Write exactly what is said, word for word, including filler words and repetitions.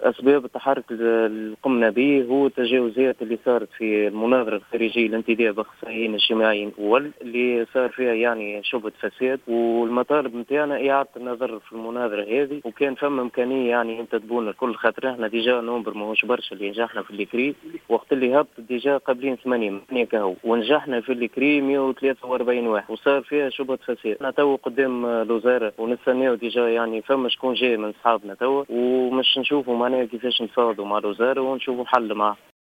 أسباب التحرك اللي قمنا به هو التجاوزات اللي صارت في المناظرة الخارجية لانتداب الأخصائيين الاجتماعيين أول اللي صار فيها يعني شبهة فساد، والمطالب نتاعنا إعادة النظر في المناظرة هذه، وكان فما إمكانية يعني ينتدبونا الكل خاطر احنا ديجا نومبر ماهوش برشا اللي نجحنا في الكري، وقت اللي هبط ديجا قابلين ثمانية ثمانية كهو، ونجحنا في الكري مئة وثلاثة وأربعين واحد وصار فيها شبهة فساد. احنا تو قدام الوزارة ونستناو ديجا يعني فما شكون جاي من صحابنا توا، ومش نشوفوا معناها كيفاش نفاوضوا مع الوزارة ونشوفوا حل معه.